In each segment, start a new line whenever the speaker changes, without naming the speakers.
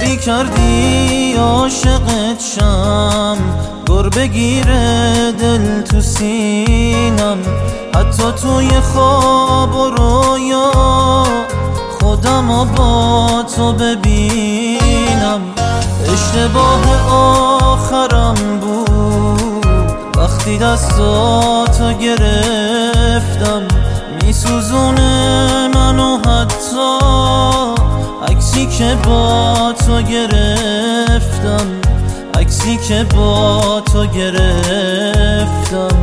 لطفی کردی عاشقت شم، گر بگیره دل تو سینم، حتی توی خواب و رویا خودمو با تو ببینم. اشتباه آخرم بود وقتی دستاتو گرفتم، میسوزونه منو حتی عکسی که با تو گرفتم، عکسی که با تو گرفتم.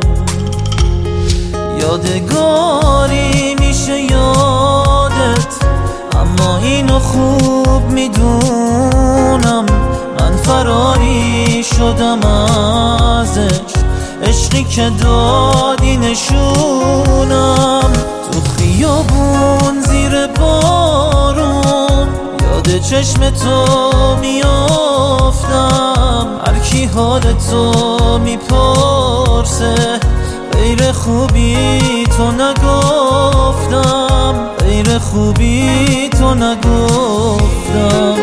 یادگاری میشه یادت، اما اینو خوب میدونم من فراری شدم ازش. عشقی که دادی نشونم تو خیابون زیر بارون، یاد چشم تو میافتم. هر کی حال تو میپرسه غیر خوبی تو نگفتم، غیر خوبی تو نگفتم.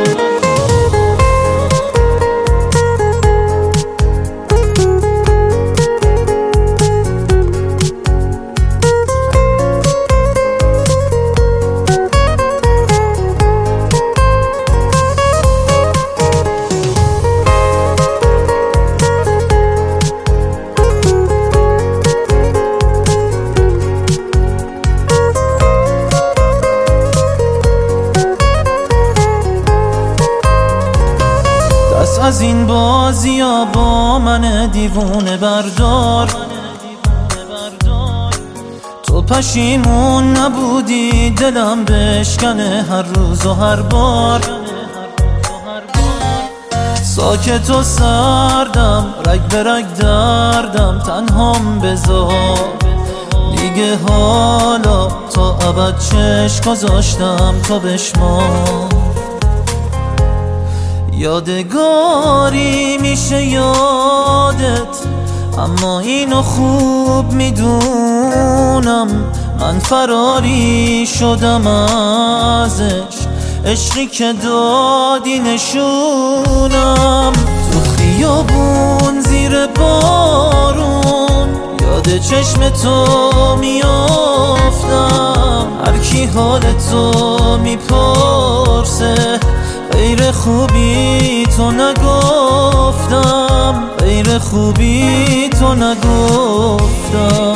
از این بازیا با من دیوونه بردار، تو پشیمون نبودی دلم بشکنه هر روز و هر بار. ساکت و سردم رگ به رگ دردم، تنهام بذار دیگه حالا تا ابد چشم گذاشتم تو بشمار. یادگاری میشه یادت، اما اینو خوب میدونم من فراری شدم ازش. عشقی که دادی نشونم تو خیابون زیر بارون، یاد چشم تو میافتم. هر کی حال تو میپرسه غیر خوبی تو نگفتم، غیر خوبی تو نگفتم.